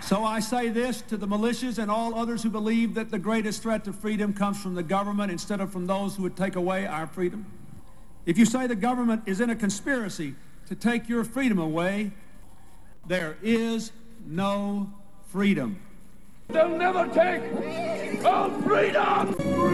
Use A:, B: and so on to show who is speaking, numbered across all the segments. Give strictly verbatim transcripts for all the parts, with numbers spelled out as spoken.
A: So I say this to the militias and all others who believe that the greatest threat to freedom comes from the government instead of from those who would take away our freedom. If you say the government is in a conspiracy to take your freedom away, there is no freedom.
B: They'll never take our freedom!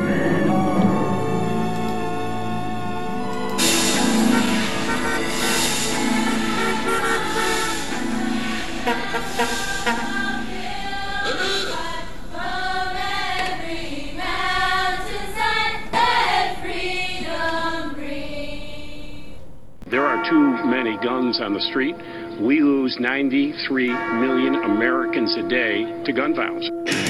C: There are too many guns on the street. We lose ninety-three million Americans a day to gun violence.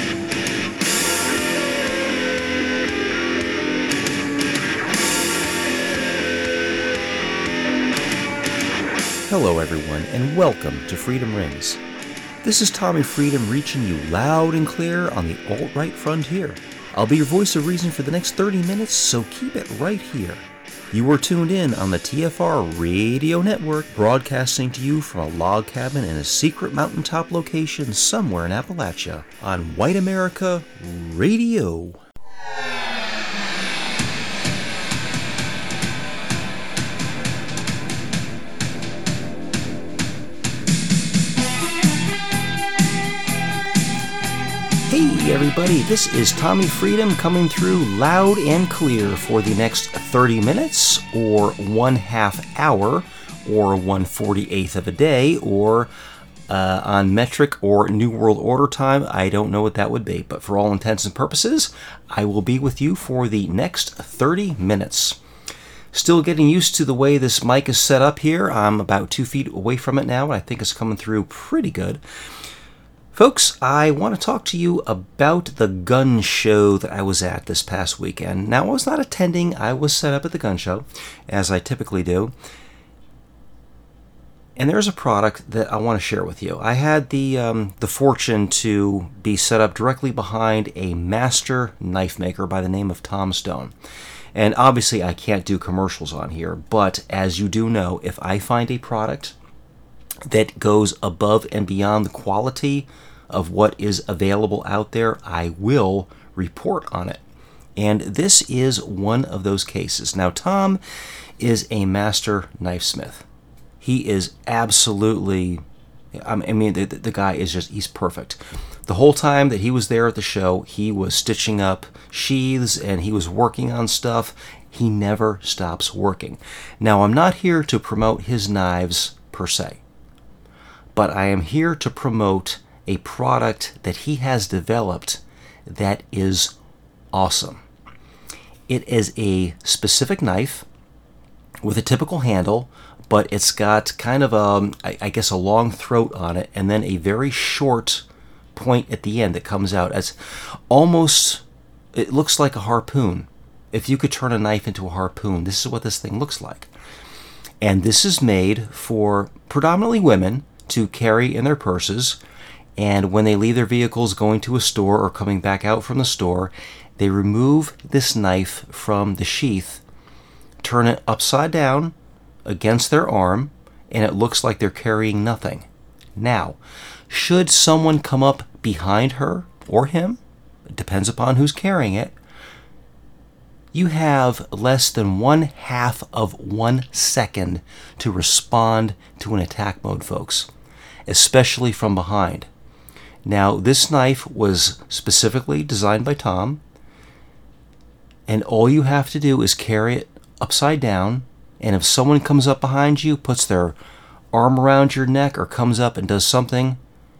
D: Hello everyone, and welcome to Freedom Rings. This is Tommy Freedom reaching you loud and clear on the alt-right frontier. I'll be your voice of reason for the next thirty minutes, so keep it right here. You are tuned in on the T F R Radio Network, broadcasting to you from a log cabin in a secret mountaintop location somewhere in Appalachia on White America Radio. Hey everybody, this is Tommy Freedom coming through loud and clear for the next thirty minutes, or one half hour, or one forty-eighth of a day, or uh, on metric or New World Order time. I don't know what that would be, but for all intents and purposes, I will be with you for the next thirty minutes. Still getting used to the way this mic is set up here. I'm about two feet away from it now, and I think it's coming through pretty good. Folks, I want to talk to you about the gun show that I was at this past weekend. Now, I was not attending. I was set up at the gun show, as I typically do. And there's a product that I want to share with you. I had the um, the fortune to be set up directly behind a master knife maker by the name of Tom Stone. And obviously, I can't do commercials on here, but as you do know, if I find a product that goes above and beyond the quality of what is available out there, I will report on it. And this is one of those cases. Now, Tom is a master knifesmith. He is absolutely, I mean, the, the guy is just, he's perfect. The whole time that he was there at the show, he was stitching up sheaths and he was working on stuff. He never stops working. Now, I'm not here to promote his knives per se, but I am here to promote a product that he has developed that is awesome. It is a specific knife with a typical handle, but it's got kind of a, I guess, a long throat on it, and then a very short point at the end that comes out as almost, it looks like a harpoon. If you could turn a knife into a harpoon, this is what this thing looks like. And this is made for predominantly women to carry in their purses, and when they leave their vehicles going to a store or coming back out from the store, they remove this knife from the sheath, turn it upside down against their arm, and it looks like they're carrying nothing. Now, should someone come up behind her or him, it depends upon who's carrying it, you have less than one half of one second to respond to an attack mode, folks, especially from behind. Now, this knife was specifically designed by Tom, and all you have to do is carry it upside down, and if someone comes up behind you, puts their arm around your neck, or comes up and does something,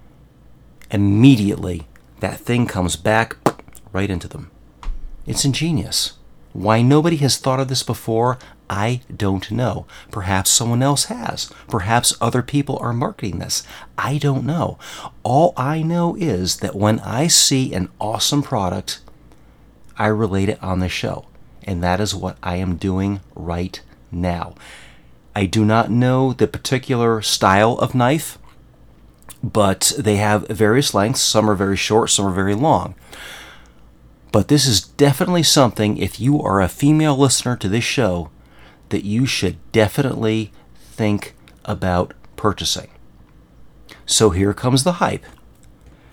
D: immediately that thing comes back right into them. It's ingenious. Why nobody has thought of this before, I don't know. Perhaps someone else has. Perhaps other people are marketing this. I don't know. All I know is that when I see an awesome product, I relate it on the show. And that is what I am doing right now. I do not know the particular style of knife, but they have various lengths. Some are very short, some are very long. But this is definitely something, if you are a female listener to this show, that you should definitely think about purchasing. So here comes the hype.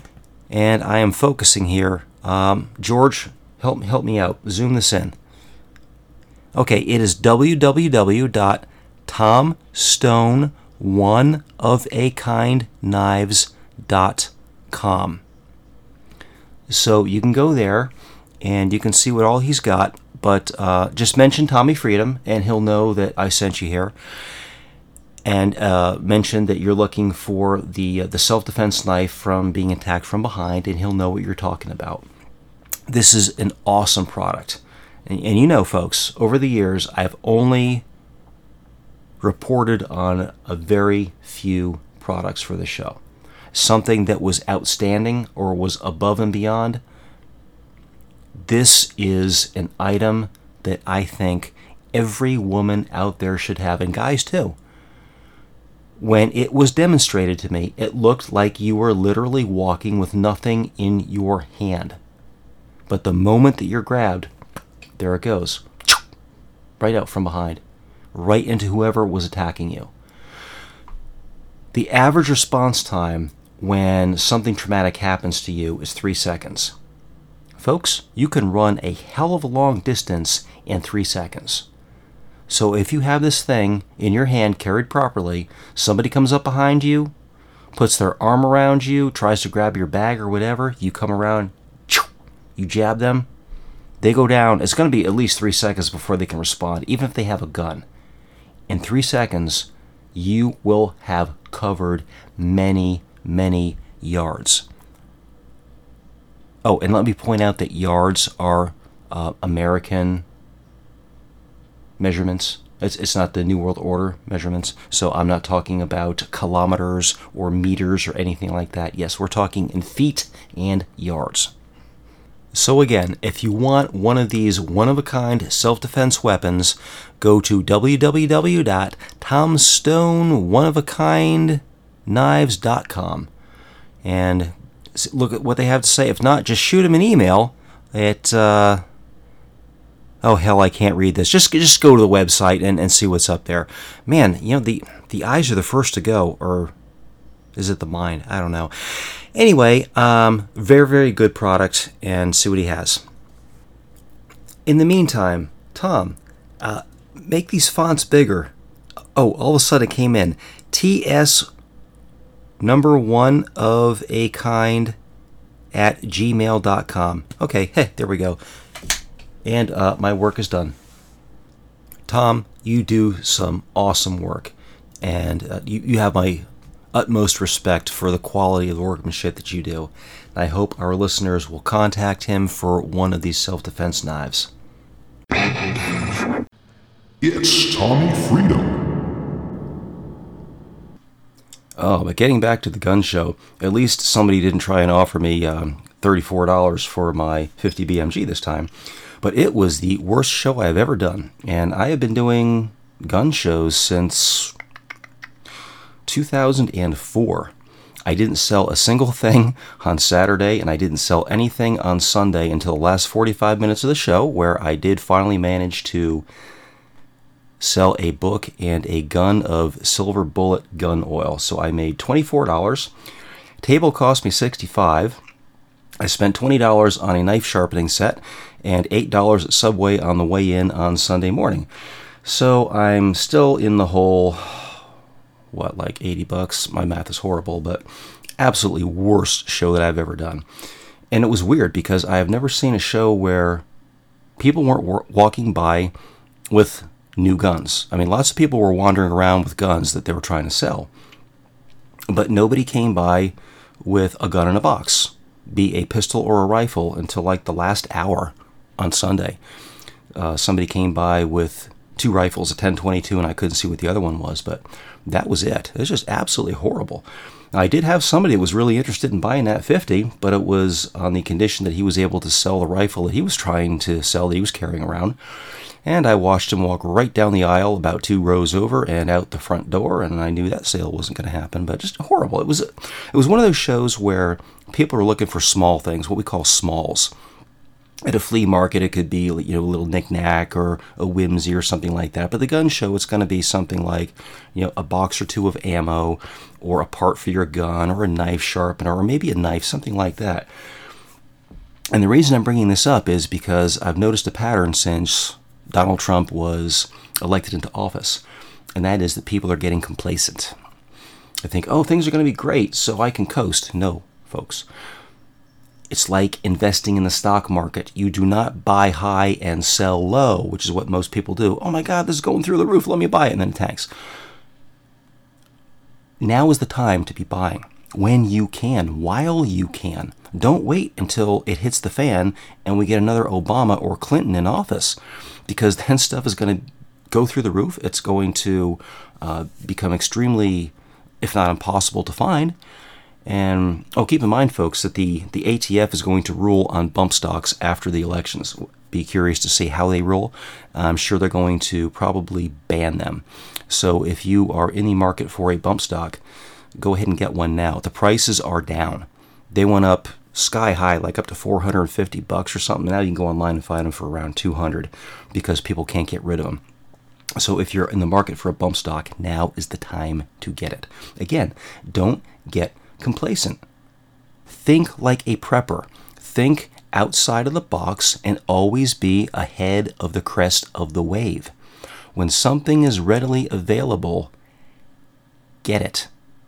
D: and I am focusing here. Um, George, help help me out. Zoom this in. Okay, it is w w w dot tom stone one of a kind knives dot com. So you can go there and you can see what all he's got, but uh, just mention Tommy Freedom and he'll know that I sent you here. And uh, mention that you're looking for the uh, the self-defense knife from being attacked from behind, and he'll know what you're talking about. This is an awesome product. And, and you know, folks, over the years, I've only reported on a very few products for the show. Something that was outstanding or was above and beyond. This is an item that I think every woman out there should have, and guys too. When it was demonstrated to me, it looked like you were literally walking with nothing in your hand. But the moment that you're grabbed, there it goes. Right out from behind. Right into whoever was attacking you. The average response time when something traumatic happens to you is three seconds. Folks, you can run a hell of a long distance in three seconds. So if you have this thing in your hand carried properly, somebody comes up behind you, puts their arm around you, tries to grab your bag or whatever, you come around, you jab them, they go down. It's going to be at least three seconds before they can respond, even if they have a gun. In three seconds, you will have covered many, many yards. Oh, and let me point out that yards are uh, American measurements. It's, it's not the New World Order measurements, so I'm not talking about kilometers or meters or anything like that. Yes, we're talking in feet and yards. So again, if you want one of these one-of-a-kind self-defense weapons, go to w w w dot tom stone one of a kind knives dot com and look at what they have to say. If not, just shoot them an email at... Uh, Oh, hell, I can't read this. Just just go to the website and, and see what's up there. Man, you know, the, the eyes are the first to go. Or is it the mind? I don't know. Anyway, um, very, very good product. And see what he has. In the meantime, Tom, uh, make these fonts bigger. Oh, all of a sudden it came in. T S number one of a kind at gmail dot com. Okay, hey, there we go. And uh, my work is done. Tom, you do some awesome work. And uh, you, you have my utmost respect for the quality of the workmanship that you do. And I hope our listeners will contact him for one of these self-defense knives.
E: It's Tommy Freedom.
D: Oh, but getting back to the gun show, at least somebody didn't try and offer me um, thirty-four dollars for my fifty B M G this time. But it was the worst show I've ever done. And I have been doing gun shows since two thousand four. I didn't sell a single thing on Saturday, and I didn't sell anything on Sunday until the last forty-five minutes of the show, where I did finally manage to sell a book and a gun of Silver Bullet gun oil. So I made twenty-four dollars. Table cost me sixty-five dollars. I spent twenty dollars on a knife sharpening set and eight dollars at Subway on the way in on Sunday morning. So I'm still in the hole, what, like eighty bucks? My math is horrible, but absolutely worst show that I've ever done. And it was weird because I have never seen a show where people weren't wa- walking by with new guns. I mean, lots of people were wandering around with guns that they were trying to sell, but nobody came by with a gun in a box, be a pistol or a rifle, until like the last hour on Sunday. Uh, somebody came by with two rifles, a ten twenty-two, and I couldn't see what the other one was, but that was it. It was just absolutely horrible. I did have somebody that was really interested in buying that fifty, but it was on the condition that he was able to sell the rifle that he was trying to sell that he was carrying around. And I watched him walk right down the aisle about two rows over and out the front door, and I knew that sale wasn't going to happen, but just horrible. It was, it was one of those shows where people are looking for small things, what we call smalls. At a flea market, it could be, you know, a little knick-knack or a whimsy or something like that. But the gun show, it's going to be something like, you know, a box or two of ammo, or a part for your gun, or a knife sharpener, or maybe a knife, something like that. And the reason I'm bringing this up is because I've noticed a pattern since Donald Trump was elected into office, and that is that people are getting complacent. They think, oh, things are going to be great, so I can coast. No, folks. It's like investing in the stock market. You do not buy high and sell low, which is what most people do. Oh my God, this is going through the roof. Let me buy it, and then it tanks. Now is the time to be buying. When you can, while you can. Don't wait until it hits the fan and we get another Obama or Clinton in office, because then stuff is going to go through the roof. It's going to uh, become extremely, if not impossible, to find. And oh, keep in mind, folks, that the, the A T F is going to rule on bump stocks after the elections. Be curious to see how they rule. I'm sure they're going to probably ban them. So if you are in the market for a bump stock, go ahead and get one now. The prices are down. They went up sky high, like up to four hundred fifty bucks or something. Now you can go online and find them for around two hundred because people can't get rid of them. So if you're in the market for a bump stock, now is the time to get it. Again, don't get complacent. Think like a prepper. Think outside of the box and always be ahead of the crest of the wave. When something is readily available, get it.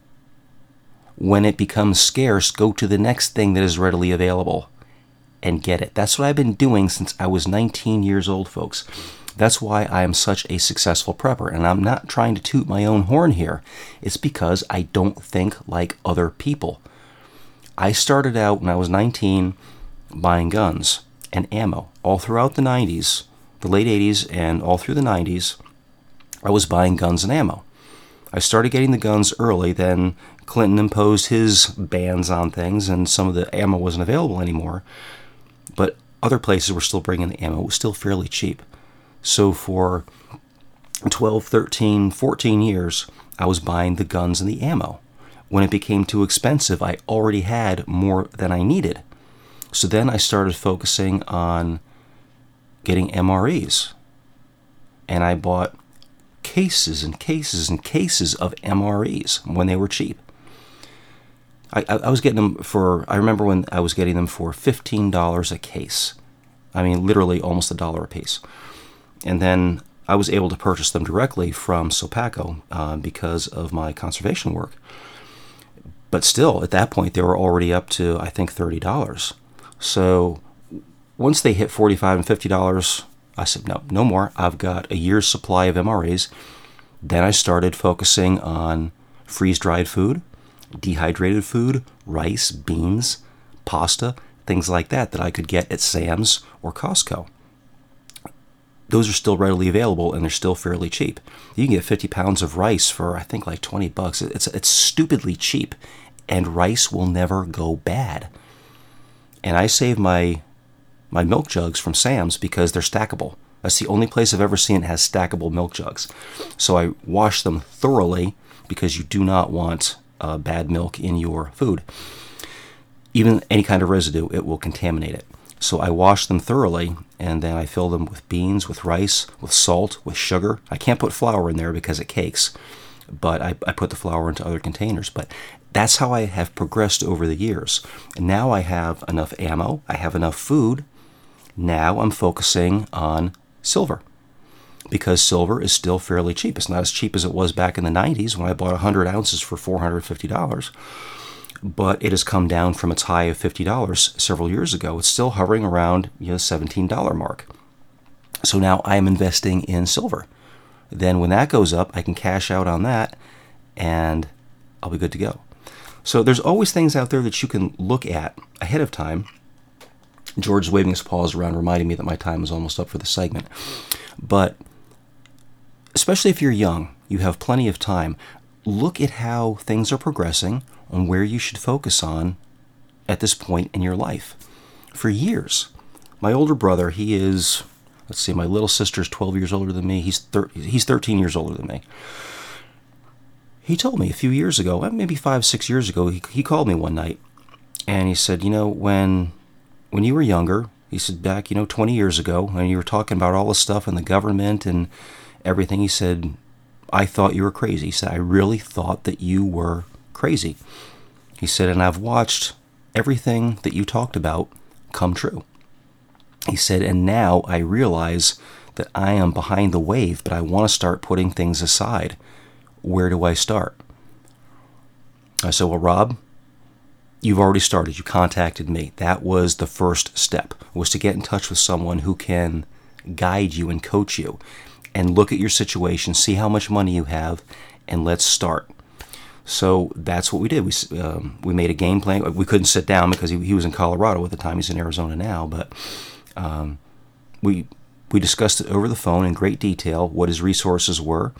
D: When it becomes scarce, go to the next thing that is readily available and get it. That's what I've been doing since I was nineteen years old, folks. That's why I am such a successful prepper, and I'm not trying to toot my own horn here. It's because I don't think like other people. I started out when I was nineteen buying guns and ammo. All throughout the nineties, the late eighties, and all through the nineties, I was buying guns and ammo. I started getting the guns early, then Clinton imposed his bans on things, and some of the ammo wasn't available anymore. But other places were still bringing the ammo. It was still fairly cheap. So for twelve, thirteen, fourteen years, I was buying the guns and the ammo. When it became too expensive, I already had more than I needed. So then I started focusing on getting M R Es. And I bought cases and cases and cases of M R Es when they were cheap. I, I, I was getting them for, I remember when I was getting them for fifteen dollars a case. I mean, literally almost a dollar a piece. And then I was able to purchase them directly from Sopaco uh, because of my conservation work. But still, at that point, they were already up to, I think, thirty dollars. So once they hit forty-five dollars and fifty dollars, I said, no, no more. I've got a year's supply of M R Es. Then I started focusing on freeze-dried food, dehydrated food, rice, beans, pasta, things like that that I could get at Sam's or Costco. Those are still readily available, and they're still fairly cheap. You can get fifty pounds of rice for, I think, like twenty bucks. It's it's stupidly cheap, and rice will never go bad. And I save my my milk jugs from Sam's because they're stackable. That's the only place I've ever seen that has stackable milk jugs. So I wash them thoroughly because you do not want uh, bad milk in your food. Even any kind of residue, it will contaminate it. So I wash them thoroughly, and then I fill them with beans, with rice, with salt, with sugar. I can't put flour in there because it cakes, but I, I put the flour into other containers. But that's how I have progressed over the years. And now I have enough ammo, I have enough food. Now I'm focusing on silver, because silver is still fairly cheap. It's not as cheap as it was back in the nineties when I bought one hundred ounces for four hundred fifty dollars. But it has come down from its high of fifty dollars several years ago. It's still hovering around, you know, seventeen dollars mark. So now I am investing in silver. Then when that goes up, I can cash out on that, and I'll be good to go. So there's always things out there that you can look at ahead of time. George is waving his paws around, reminding me that my time is almost up for the segment. But especially if you're young, you have plenty of time. Look at how things are progressing on where you should focus on at this point in your life. For years, my older brother, he is, let's see, my little sister's twelve years older than me. He's thir- he's thirteen years older than me. He told me a few years ago, maybe five, six years ago, he, he called me one night, and he said, you know, when when you were younger, He said, back, you know, twenty years ago, and you were talking about all this stuff in the government and everything. He said, I thought you were crazy. He said, I really thought that you were crazy. He said, and I've watched everything that you talked about come true. He said, and now I realize that I am behind the wave, but I want to start putting things aside. Where do I start? I said, well, Rob, you've already started. You contacted me. That was the first step, was to get in touch with someone who can guide you and coach you and look at your situation, see how much money you have, and let's start. So that's what we did. We um, we made a game plan. We couldn't sit down because he, he was in Colorado at the time. He's in Arizona now. But um, we we discussed it over the phone in great detail, what his resources were,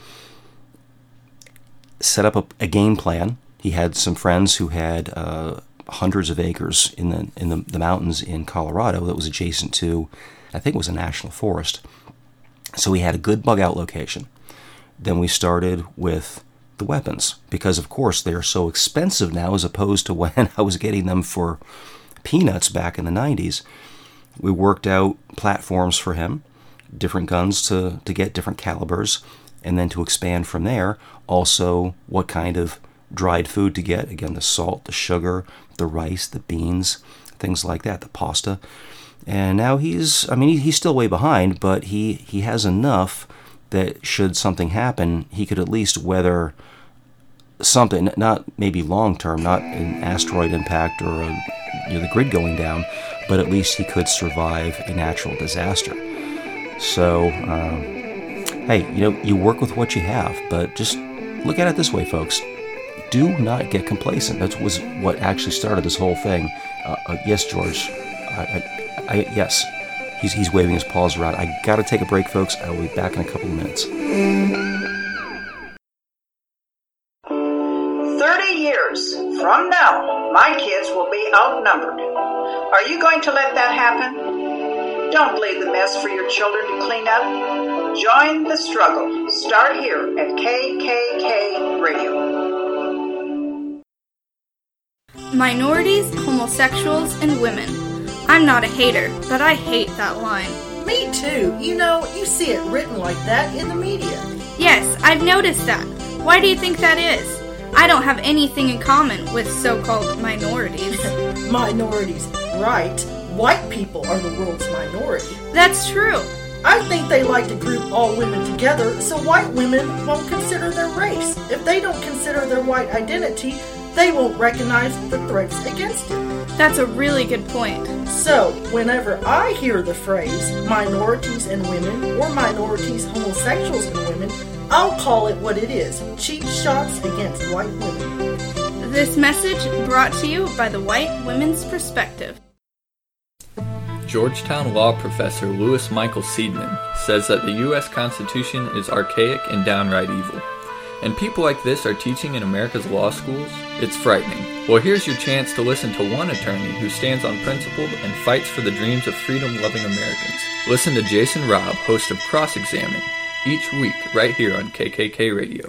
D: set up a, a game plan. He had some friends who had uh, hundreds of acres in the in the, the mountains in Colorado that was adjacent to, I think it was a national forest. So we had a good bug out location. Then we started with the weapons, because of course they are so expensive now as opposed to when I was getting them for peanuts back in the nineties. We worked out platforms for him, different guns to, to get different calibers, and then to expand from there, also what kind of dried food to get. Again, the salt, the sugar, the rice, the beans, things like that, the pasta. And now he's, I mean, he, he's still way behind, but he, he has enough that should something happen, he could at least weather something, not maybe long-term, not an asteroid impact or a, you know, the grid going down, but at least he could survive a natural disaster. So, um, hey, you know, you work with what you have, but just look at it this way, folks. Do not get complacent. That was what actually started this whole thing. Uh, uh, yes, George. I, I, I, yes. He's, he's waving his paws around. I got to take a break, folks. I will be back in a couple of minutes.
F: Thirty years from now, my kids will be outnumbered. Are you going to let that happen? Don't leave the mess for your children to clean up. Join the struggle. Start here at K K K Radio.
G: Minorities, homosexuals, and women. I'm not a hater, but I hate that line.
H: Me too. You know, you see it written like that in the media.
G: Yes, I've noticed that. Why do you think that is? I don't have anything in common with so-called minorities.
H: Minorities, right. White people are the world's minority.
G: That's true.
H: I think they like to group all women together so white women won't consider their race. If they don't consider their white identity, they won't recognize the threats against it.
G: That's a really good point.
H: So, whenever I hear the phrase minorities and women or minorities, homosexuals and women, I'll call it what it is, cheap shots against white women.
G: This message brought to you by the White Women's Perspective.
I: Georgetown law professor Louis Michael Seidman says that the U S Constitution is archaic and downright evil. And people like this are teaching in America's law schools? It's frightening. Well, here's your chance to listen to one attorney who stands on principle and fights for the dreams of freedom-loving Americans. Listen to Jason Robb, host of Cross-Examine, each week right here on K K K Radio.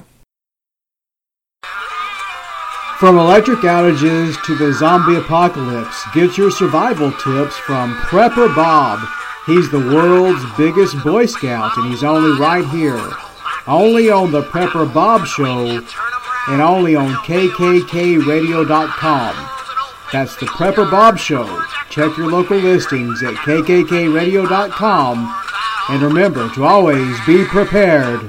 J: From electric outages to the zombie apocalypse, get your survival tips from Prepper Bob. He's the world's biggest Boy Scout, and he's only right here. Only on the Prepper Bob Show, and only on K K K radio dot com. That's the Prepper Bob Show. Check your local listings at K K K radio dot com. And remember to always be prepared.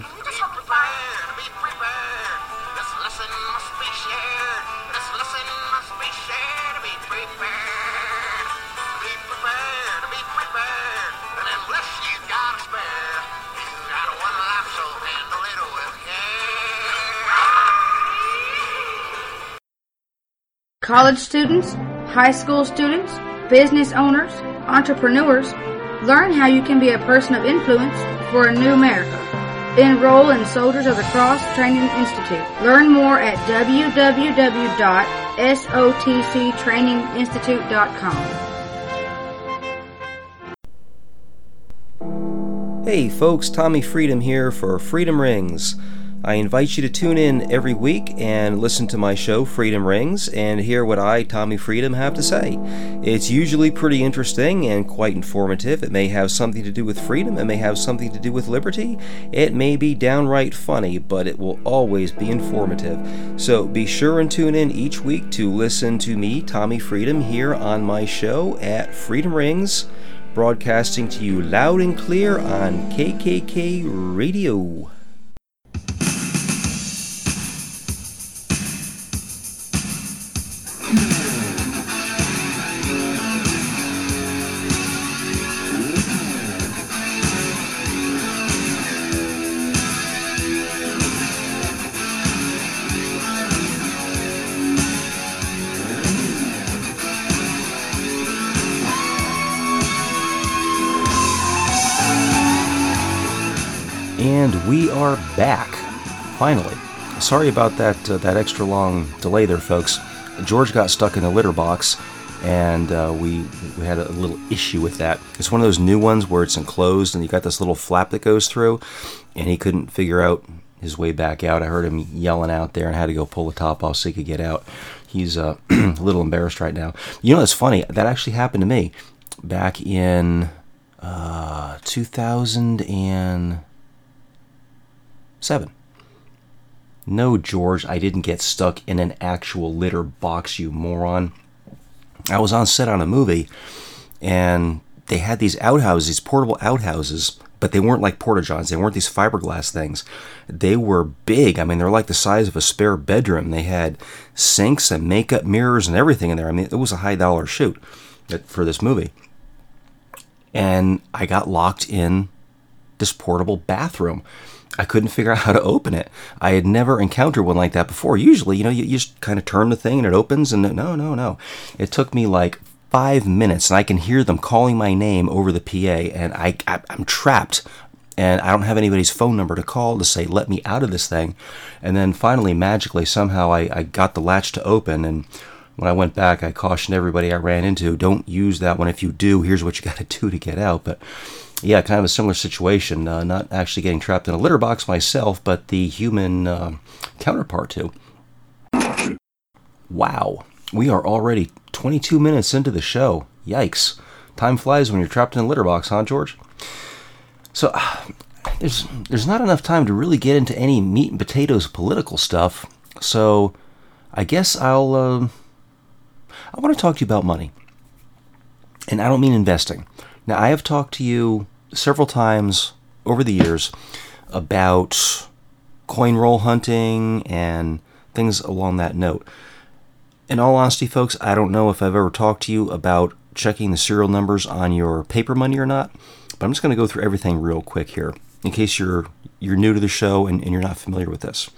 K: College students, high school students, business owners, entrepreneurs, learn how you can be a person of influence for a new America. Enroll in Soldiers of the Cross Training Institute. Learn more at w w w dot s o t c training institute dot com.
D: Hey folks, Tommy Freedom here for Freedom Rings. I invite you to tune in every week and listen to my show, Freedom Rings, and hear what I, Tommy Freedom, have to say. It's usually pretty interesting and quite informative. It may have something to do with freedom. It may have something to do with liberty. It may be downright funny, but it will always be informative. So be sure and tune in each week to listen to me, Tommy Freedom, here on my show at Freedom Rings, broadcasting to you loud and clear on K K K Radio. And we are back, finally. Sorry about that uh, that extra long delay there, folks. George got stuck in the litter box, and uh, we we had a little issue with that. It's one of those new ones where it's enclosed, and you got this little flap that goes through, and he couldn't figure out his way back out. I heard him yelling out there and had to go pull the top off so he could get out. He's uh, a little embarrassed right now. You know, it's funny. That actually happened to me back in uh, two thousand seven. No, George, I didn't get stuck in an actual litter box, you moron. I was on set on a movie, and they had these outhouses, these portable outhouses, but they weren't like porta-johns. They weren't these fiberglass things. They were big. I mean, they're like the size of a spare bedroom. They had sinks and makeup mirrors and everything in there. I mean, it was a high-dollar shoot for this movie. And I got locked in this portable bathroom. I couldn't figure out how to open it. I had never encountered one like that before. Usually, you know, you, you just kind of turn the thing and it opens, and no, no, no. It took me like five minutes, and I can hear them calling my name over the P A, and I, I, I'm trapped, and I don't have anybody's phone number to call to say, let me out of this thing. And then finally, magically, somehow I, I got the latch to open, and when I went back, I cautioned everybody I ran into, don't use that one. If you do, here's what you got to do to get out. But yeah, kind of a similar situation. Uh, not actually getting trapped in a litter box myself, but the human uh, counterpart to. Wow. We are already twenty-two minutes into the show. Yikes. Time flies when you're trapped in a litter box, huh, George? So, uh, there's, there's not enough time to really get into any meat and potatoes political stuff. So, I guess I'll... Uh, I want to talk to you about money. And I don't mean investing. Now, I have talked to you several times over the years about coin roll hunting and things along that note. In all honesty, folks, I don't know if I've ever talked to you about checking the serial numbers on your paper money or not, but I'm just going to go through everything real quick here, in case you're you're new to the show and, and you're not familiar with this.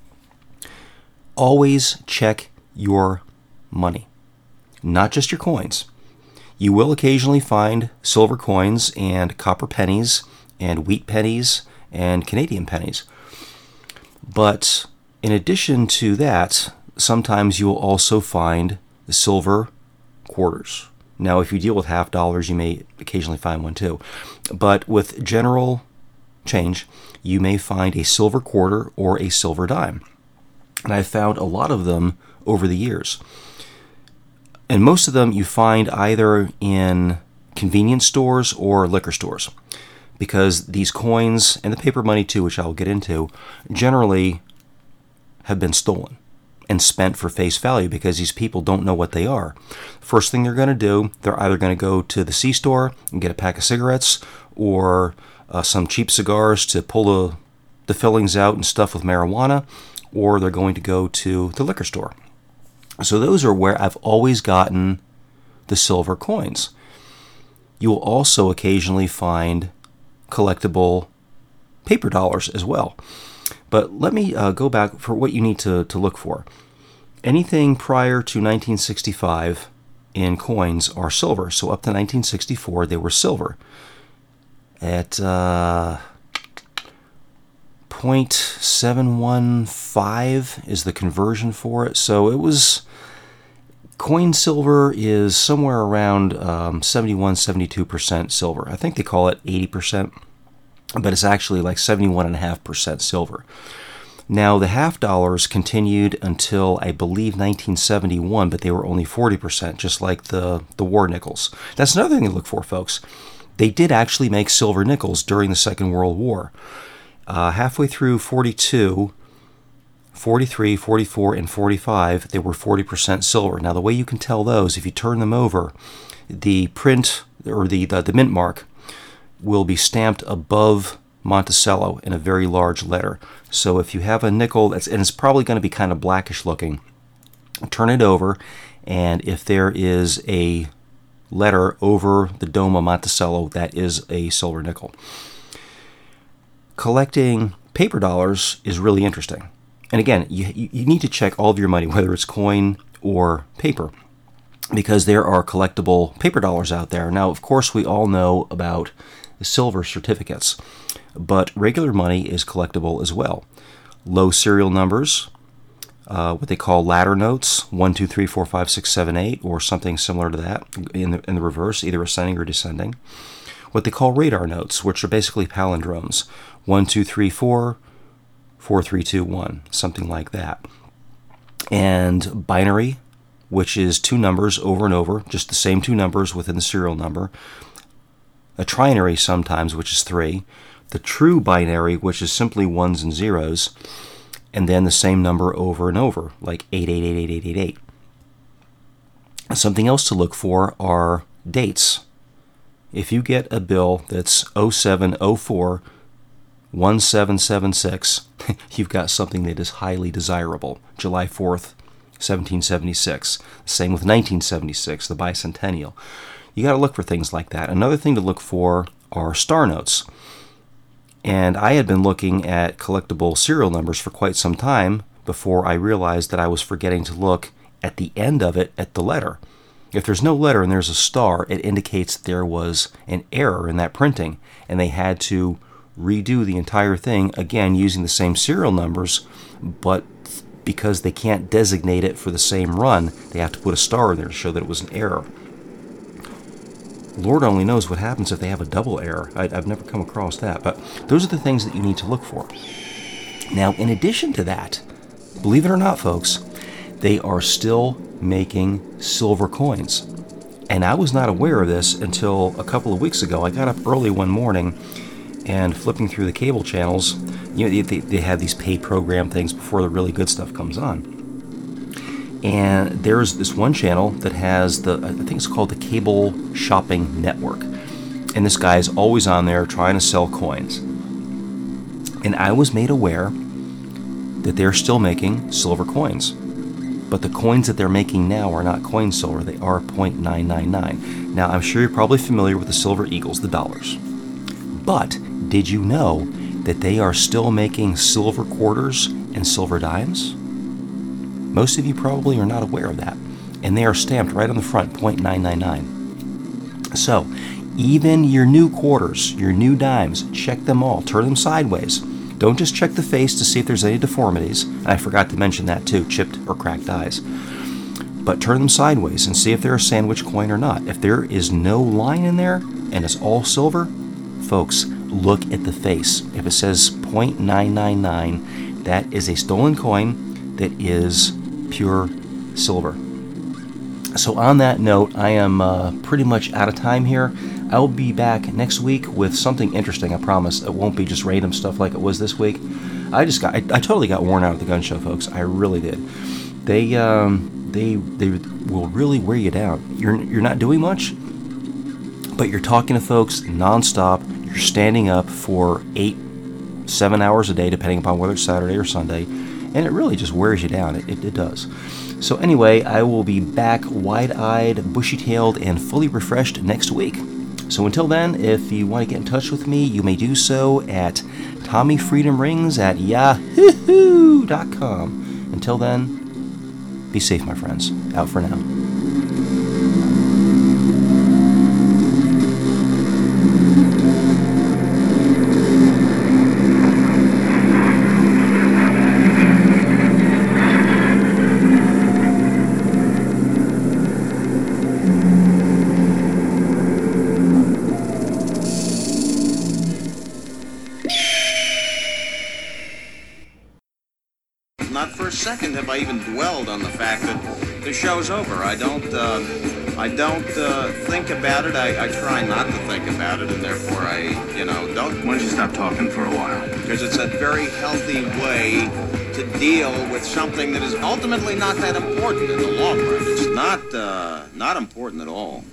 D: Always check your money, not just your coins. You will occasionally find silver coins and copper pennies and wheat pennies and Canadian pennies. But in addition to that, sometimes you will also find the silver quarters. Now, if you deal with half dollars, you may occasionally find one too. But with general change, you may find a silver quarter or a silver dime. And I've found a lot of them over the years. And most of them you find either in convenience stores or liquor stores, because these coins, and the paper money too, which I'll get into, generally have been stolen and spent for face value because these people don't know what they are. First thing they're going to do, they're either going to go to the C-store and get a pack of cigarettes or uh, some cheap cigars to pull the, the fillings out and stuff with marijuana, or they're going to go to the liquor store. So those are where I've always gotten the silver coins. You will also occasionally find collectible paper dollars as well. But let me uh, go back for what you need to, to look for. Anything prior to nineteen sixty-five in coins are silver. So up to nineteen sixty-four, they were silver. At uh, zero point seven one five is the conversion for it. So it was... Coin silver is somewhere around um, seventy-one, seventy-two percent silver. I think they call it eighty percent, but it's actually like seventy-one point five percent silver. Now, the half dollars continued until, I believe, nineteen seventy-one, but they were only forty percent, just like the, the war nickels. That's another thing to look for, folks. They did actually make silver nickels during the Second World War. Uh, halfway through forty-two, forty-three, forty-four, and forty-five, they were forty percent silver. Now, the way you can tell those, if you turn them over, the print, or the, the, the mint mark, will be stamped above Monticello in a very large letter. So if you have a nickel, that's, and it's probably going to be kind of blackish looking, turn it over, and if there is a letter over the dome of Monticello, that is a silver nickel. Collecting paper dollars is really interesting. And again, you, you need to check all of your money, whether it's coin or paper, because there are collectible paper dollars out there. Now, of course, we all know about silver certificates, but regular money is collectible as well. Low serial numbers, uh, what they call ladder notes, one, two, three, four, five, six, seven, eight, or something similar to that in the, in the reverse, either ascending or descending. What they call radar notes, which are basically palindromes, one, two, three, four, four, three, two, one, something like that. And binary, which is two numbers over and over, just the same two numbers within the serial number. A trinary sometimes, which is three. The true binary, which is simply ones and zeros, and then the same number over and over, like eight eight eight eight eight eight eight. Something else to look for are dates. If you get a bill that's oh seven oh four one seven seven six, you've got something that is highly desirable. July fourth, seventeen seventy-six. Same with nineteen seventy-six, the bicentennial. You got to look for things like that. Another thing to look for are star notes. And I had been looking at collectible serial numbers for quite some time before I realized that I was forgetting to look at the end of it at the letter. If there's no letter and there's a star, it indicates there was an error in that printing, and they had to redo the entire thing, again, using the same serial numbers, but because they can't designate it for the same run, they have to put a star in there to show that it was an error. Lord only knows what happens if they have a double error. I, I've never come across that, but those are the things that you need to look for. Now, in addition to that, believe it or not, folks, they are still making silver coins. And I was not aware of this until a couple of weeks ago. I got up early one morning and flipping through the cable channels. You know, they, they have these pay program things before the really good stuff comes on. And there's this one channel that has the, I think it's called the Cable Shopping Network. And this guy is always on there trying to sell coins. And I was made aware that they're still making silver coins. But the coins that they're making now are not coin silver, they are point nine nine nine. Now, I'm sure you're probably familiar with the silver eagles, the dollars. But did you know that they are still making silver quarters and silver dimes? Most of you probably are not aware of that. And they are stamped right on the front, point nine nine nine. So, even your new quarters, your new dimes, check them all. Turn them sideways. Don't just check the face to see if there's any deformities. I forgot to mention that too, chipped or cracked eyes. But turn them sideways and see if they're a sandwich coin or not. If there is no line in there and it's all silver, folks, look at the face. If it says point nine nine nine, that is a stolen coin that is pure silver. So on that note, I am uh, pretty much out of time here. I'll be back next week with something interesting, I promise. It won't be just random stuff like it was this week. I just got, I, I totally got worn out at the gun show, folks. I really did. They, um, they, they will really wear you down. You're, you're not doing much, but you're talking to folks nonstop. You're standing up for eight, seven hours a day, depending upon whether it's Saturday or Sunday. And it really just wears you down. It, it, it does. So anyway, I will be back wide-eyed, bushy-tailed, and fully refreshed next week. So until then, if you want to get in touch with me, you may do so at Tommy Freedom Rings at yahoo dot com. Until then, be safe, my friends. Out for now.
L: second have I even dwelled on the fact that the show's over. I don't, uh, I don't uh, think about it. I, I try not to think about it, and therefore I, you know, don't.
M: Why don't you stop talking for a while?
L: Because it's a very healthy way to deal with something that is ultimately not that important in the long run. It's not, uh, not important at all.